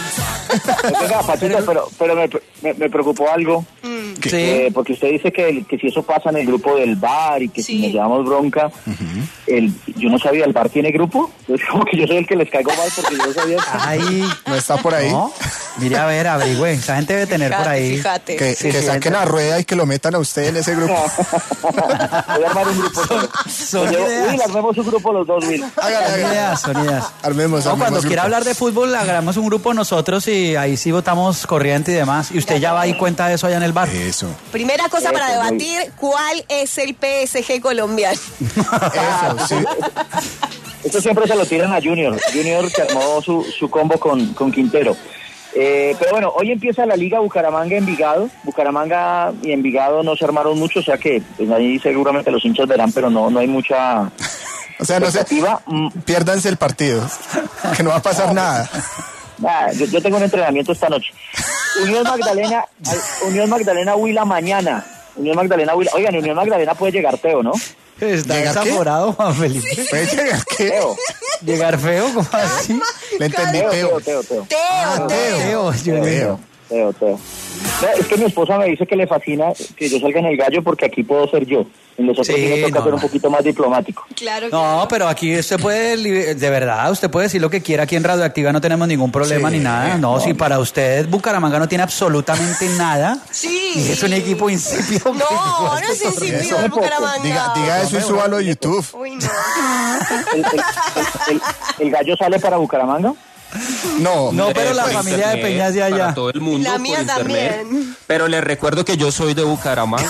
Venga, Pachito, pero, pero me, me, me preocupó algo. Sí. Eh, porque usted dice que, que si eso pasa en el grupo del bar y que Sí. si nos llevamos bronca, uh-huh. el, yo no sabía, ¿el bar tiene grupo? Es como que yo soy el que les caigo mal porque yo no sabía. Ay, ¿No está por ahí? no. Mire, a ver, averigüe. Esa gente debe tener Fíjate, por ahí. fíjate. Que, Sí, que sí, saquen entra. a Rueda y que lo metan a usted en ese grupo. Voy a armar un grupo. solo. Son Oye, ideas. Will, armemos un grupo los dos, Will. Hágale, Son hágale. ideas, son ideas. Armemos, No, armemos cuando quiera grupo. hablar de fútbol, hagamos un grupo nosotros y ahí sí votamos corriente y demás. Y usted ya va y cuenta de eso allá en el bar. Eso. Primera cosa para Eso, muy- debatir, ¿cuál es el P S G colombiano? Eso, sí. Esto siempre se lo tiran a Junior. Junior que armó su, su combo con, con Quintero. Eh, pero bueno, hoy empieza la Liga Bucaramanga-Envigado. Bucaramanga y Envigado no se armaron mucho, o sea que pues, ahí seguramente los hinchas verán, pero no, no hay mucha O sea, no sé, expectativa. Mm, piérdanse el partido, que no va a pasar nada. nada, yo, yo tengo un entrenamiento esta noche. Unión Magdalena, al- Unión Magdalena Huila mañana. Unión Magdalena Huila. Oigan, Unión Magdalena puede llegar Teo, ¿no? Está ¿Llegar qué? desaforado, Juan Felipe. ¿Puede llegar qué? Teo. Llegar feo, ¿cómo así? Le entendí, Teo, Teo. Teo, Teo, Teo. Teo, Ah, Teo. Teo, yo Teo, Teo, Teo. No, es que mi esposa me dice que le fascina que yo salga en el gallo porque aquí puedo ser yo. En los otros Sí, sí me toca no, ser no. un poquito más diplomático. Claro que No, pero aquí usted puede, li- de verdad, usted puede decir lo que quiera. Aquí en Radioactiva no tenemos ningún problema Sí, ni nada. No, si para usted Bucaramanga no tiene absolutamente nada. Sí. Y es un equipo insípido. No, no es insípido el Bucaramanga. Diga, diga eso y súbalo a YouTube. Uy, no. ¿El, el, el- el- el gallo sale para Bucaramanga? No, No, pero la Por familia de internet, Peñas de allá. Para todo el mundo. La por mía internet. también. Pero les recuerdo que yo soy de Bucaramanga.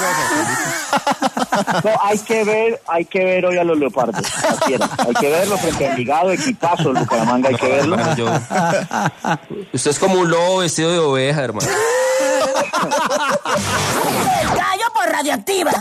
No, hay que ver, hay que ver hoy a los leopardos. Así era. Hay que verlo frente a Envigado, equipazo el Bucaramanga, hay que verlo. Hermano, yo- Usted es como un lobo vestido de oveja, hermano. El gallo por Radioactiva.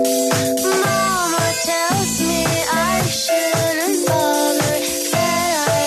Mama tells me I shouldn't bother, that I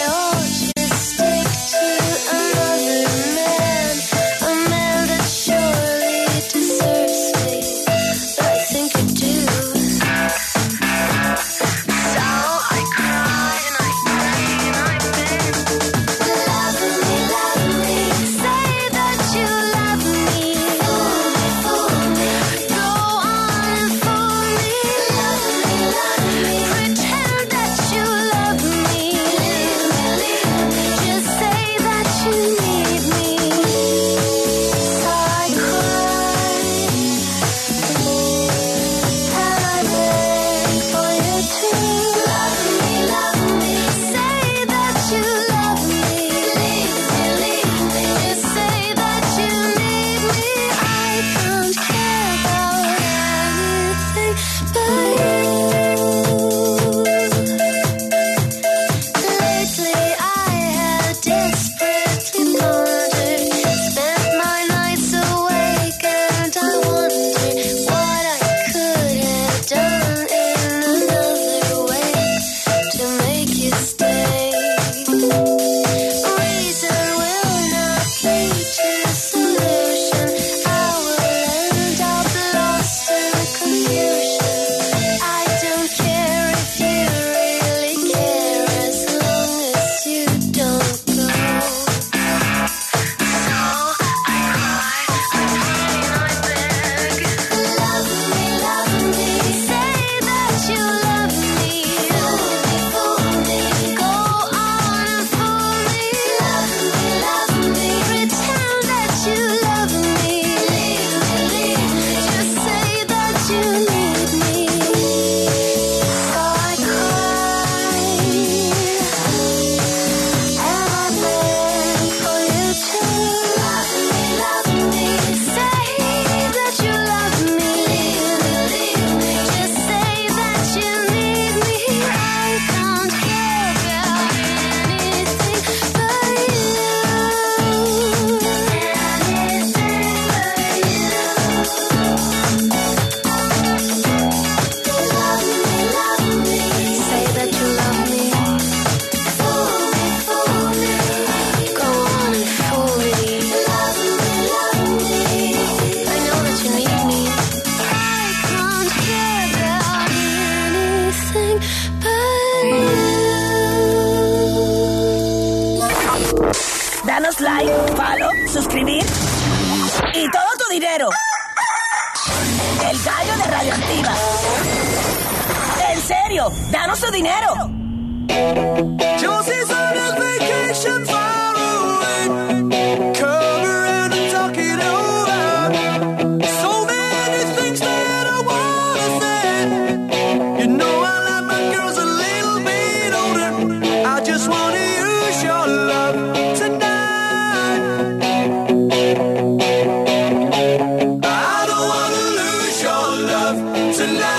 Danos like, follow, suscribir y todo tu dinero. El gallo de Radioactiva. En serio, danos tu dinero. Josie's on a vacation far away. Come around and talk it over. So many things that I wanna say. You know I like my girls a little bit older. I just wanna use your love tonight. I don't wanna lose your love tonight.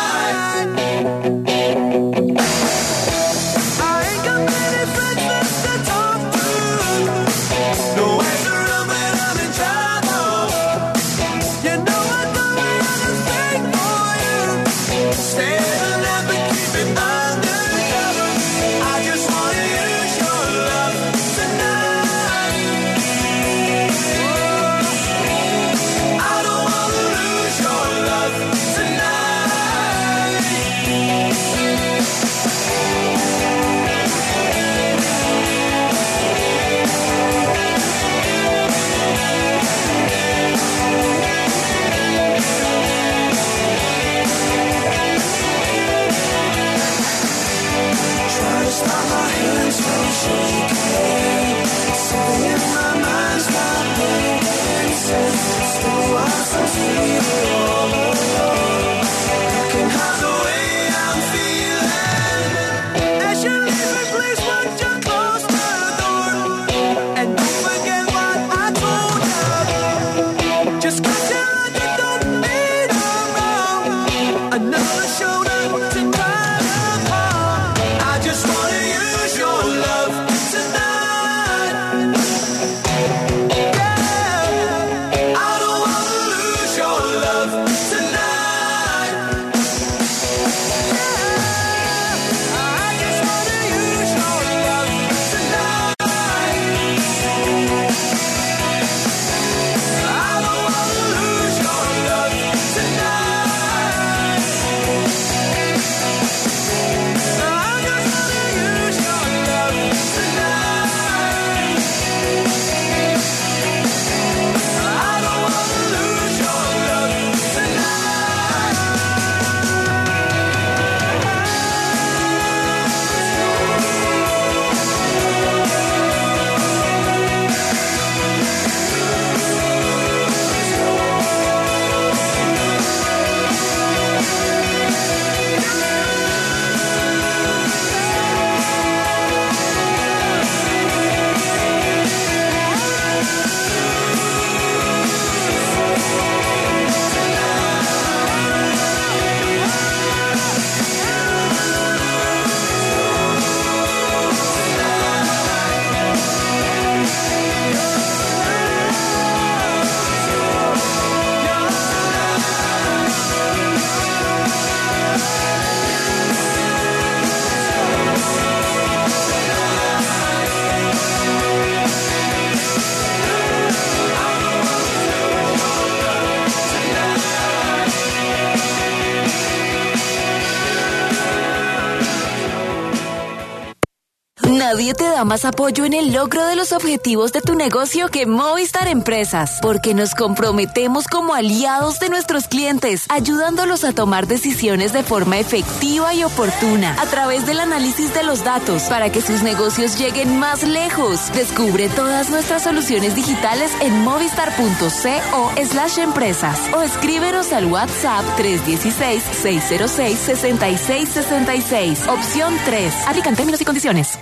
Nadie te da más apoyo en el logro de los objetivos de tu negocio que Movistar Empresas, porque nos comprometemos como aliados de nuestros clientes, ayudándolos a tomar decisiones de forma efectiva y oportuna, a través del análisis de los datos, para que sus negocios lleguen más lejos. Descubre todas nuestras soluciones digitales en movistar.co slash empresas o escríbenos al WhatsApp tres uno seis, seis cero seis, seis seis seis seis. Opción tres. Aplican términos y condiciones.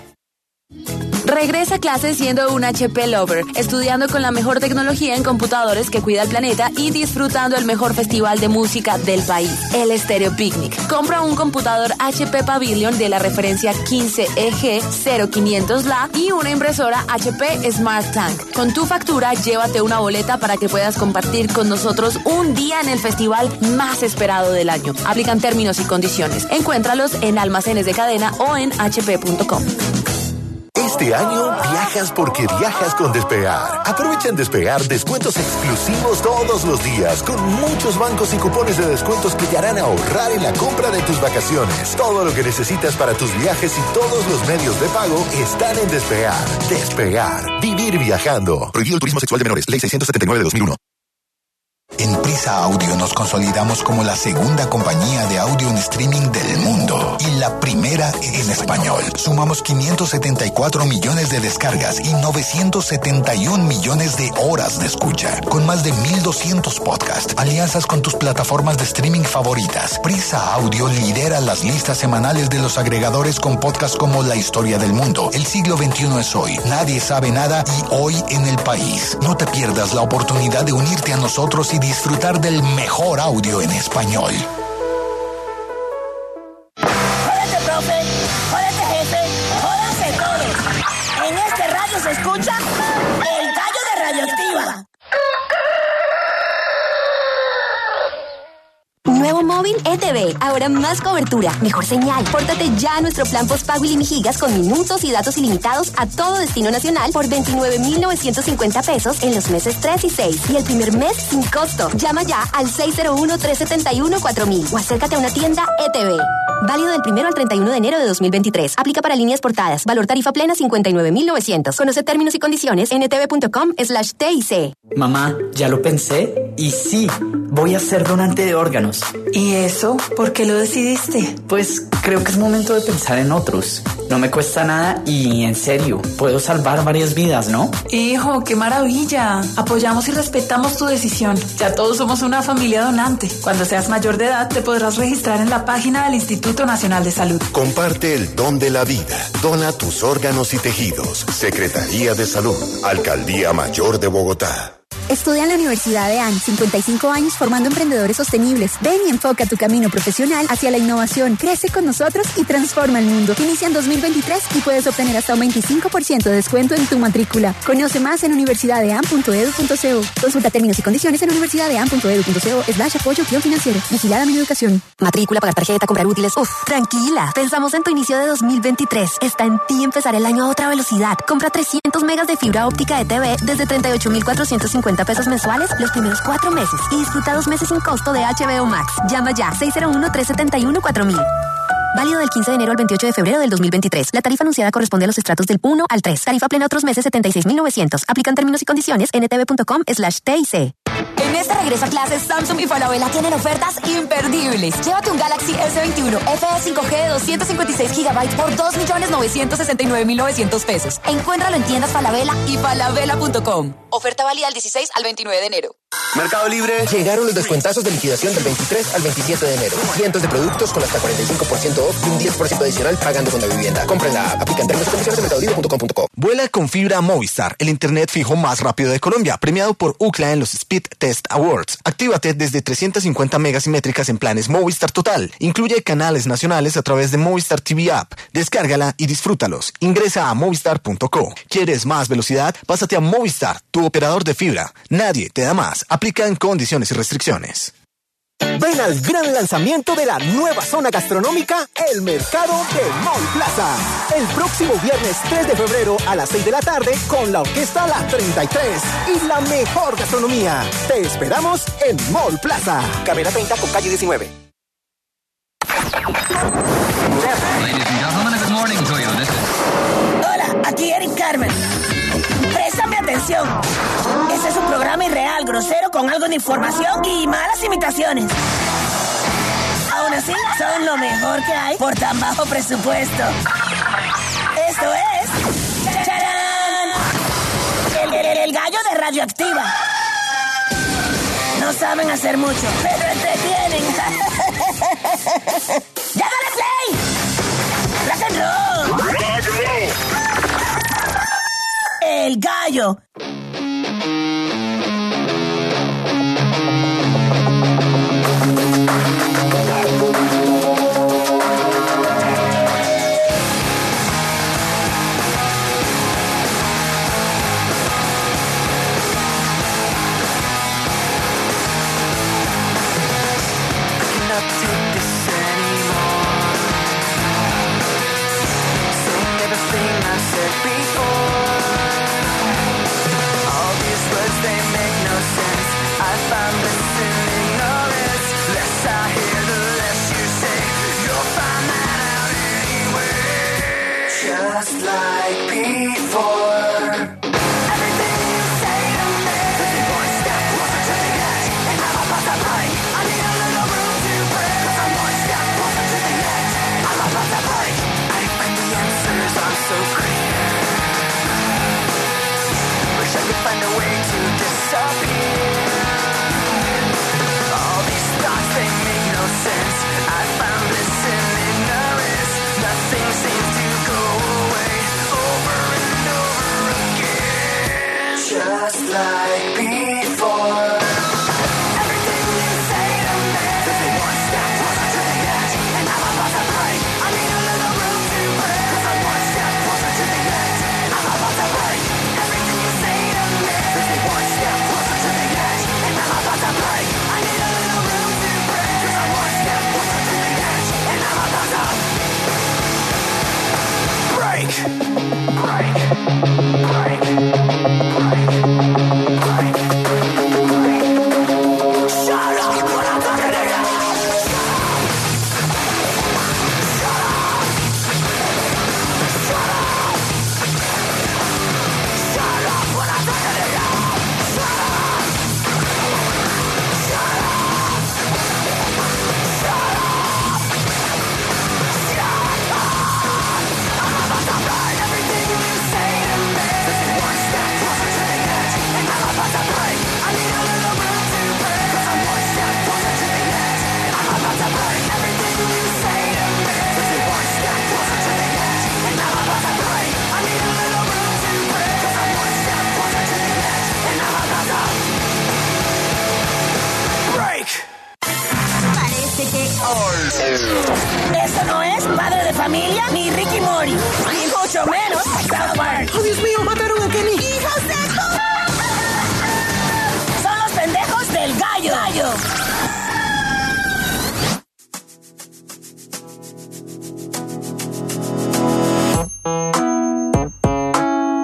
Regresa a clases siendo un H P Lover, estudiando con la mejor tecnología en computadores que cuida el planeta y disfrutando el mejor festival de música del país, el Stereo Picnic. Compra un computador H P Pavilion de la referencia quince E G cero quinientos L A y una impresora H P Smart Tank. Con tu factura, llévate una boleta para que puedas compartir con nosotros un día en el festival más esperado del año. Aplican términos y condiciones. Encuéntralos en almacenes de cadena o en h p punto com. Este año viajas porque viajas con Despegar. Aprovecha en Despegar descuentos exclusivos todos los días con muchos bancos y cupones de descuentos que te harán ahorrar en la compra de tus vacaciones. Todo lo que necesitas para tus viajes y todos los medios de pago están en Despegar. Despegar. Vivir viajando. Prohibido el turismo sexual de menores. Ley seiscientos setenta y nueve de dos mil uno. En Prisa Audio nos consolidamos como la segunda compañía de audio en streaming del mundo y la primera en español. Sumamos quinientos setenta y cuatro millones de descargas y novecientos setenta y un millones de horas de escucha, con más de mil doscientos podcasts, alianzas con tus plataformas de streaming favoritas. Prisa Audio lidera las listas semanales de los agregadores con podcasts como La Historia del Mundo, El siglo veintiuno es hoy, Nadie sabe nada y Hoy en el País. No te pierdas la oportunidad de unirte a nosotros y disfrutar del mejor audio en español. Jódete, profe. Jódete, jefe. Jódanse todos. En este radio se escucha El Gallo de Radioactiva. Nuevo móvil E T V, ahora más cobertura, mejor señal. Pórtate ya a nuestro plan postpago Ilimigigas con minutos y datos ilimitados a todo destino nacional por veintinueve mil novecientos cincuenta pesos en los meses tres y seis y el primer mes sin costo. Llama ya al seis cero uno, tres siete uno, cuatro mil o acércate a una tienda E T V. Válido del primero al treinta y uno de enero de dos mil veintitrés. Aplica para líneas portadas. Valor tarifa plena cincuenta y nueve mil novecientos. Conoce términos y condiciones en etv.com slash TIC. Mamá, ya lo pensé y sí, voy a ser donante de órganos. ¿Y eso? ¿Por qué lo decidiste? Pues creo que es momento de pensar en otros. No me cuesta nada y, en serio, puedo salvar varias vidas, ¿no? Hijo, qué maravilla. Apoyamos y respetamos tu decisión. Ya todos somos una familia donante. Cuando seas mayor de edad, te podrás registrar en la página del Instituto Nacional de Salud. Comparte el don de la vida. Dona tus órganos y tejidos. Secretaría de Salud. Alcaldía Mayor de Bogotá. Estudia en la Universidad de A N, cincuenta y cinco años formando emprendedores sostenibles. Ven y enfoca tu camino profesional hacia la innovación. Crece con nosotros y transforma el mundo. Inicia en dos mil veintitrés y puedes obtener hasta un veinticinco por ciento de descuento en tu matrícula. Conoce más en universidad de a n punto edu punto co. Consulta términos y condiciones en universidad de a n punto edu punto co slash apoyo guión financiero. Vigilada mi educación. Matrícula, pagar tarjeta, comprar útiles. Uf, tranquila. Pensamos en tu inicio de dos mil veintitrés. Está en ti empezar el año a otra velocidad. Compra trescientos megas de fibra óptica de T V desde treinta y ocho mil cuatrocientos cincuenta pesos mensuales los primeros cuatro meses y disfruta dos meses sin costo de H B O Max. Llama ya seis cero uno, tres siete uno, cuatro mil. Válido del quince de enero al veintiocho de febrero del dos mil veintitrés. La tarifa anunciada corresponde a los estratos del uno al tres. Tarifa plena otros meses setenta y seis mil novecientos. Aplican términos y condiciones en etv.com slash TIC. En este regreso a clases, Samsung y Falabella tienen ofertas imperdibles. Llévate un Galaxy S veintiuno F E cinco G de doscientos cincuenta y seis gigabytes por dos millones novecientos sesenta y nueve mil novecientos pesos. Encuéntralo en tiendas Falabella y falabella punto com. Oferta válida del dieciséis al veintinueve de enero. Mercado Libre. Llegaron los descuentazos de liquidación del veintitrés al veintisiete de enero. Cientos de productos con hasta cuarenta y cinco por ciento off y un diez por ciento adicional pagando con la vivienda. Compren la app. Aplican términos y condiciones en mercado libre punto com punto co. Vuela con fibra Movistar, el internet fijo más rápido de Colombia, premiado por U C L A en los Speed Test Awards. Actívate desde trescientas cincuenta megas simétricas en planes Movistar Total. Incluye canales nacionales a través de Movistar T V App. Descárgala y disfrútalos. Ingresa a movistar punto co. ¿Quieres más velocidad? Pásate a Movistar, tu operador de fibra. Nadie te da más. Aplican condiciones y restricciones. Ven al gran lanzamiento de la nueva zona gastronómica, el Mercado de Mall Plaza. El próximo viernes tres de febrero a las seis de la tarde con la orquesta La treinta y tres y la mejor gastronomía. Te esperamos en Mall Plaza. Carrera treinta con calle diecinueve. Hola, aquí Eric Carmen. Préstame atención. Este es un programa irreal, grosero, con algo de información y malas imitaciones. Aún así, son lo mejor que hay por tan bajo presupuesto. Esto es... ¡Charán! El, el, el gallo de Radioactiva. No saben hacer mucho, pero entretienen. ¡Ya dale play! ¡Rock and roll! El gallo. Everything I said before. Dios mío,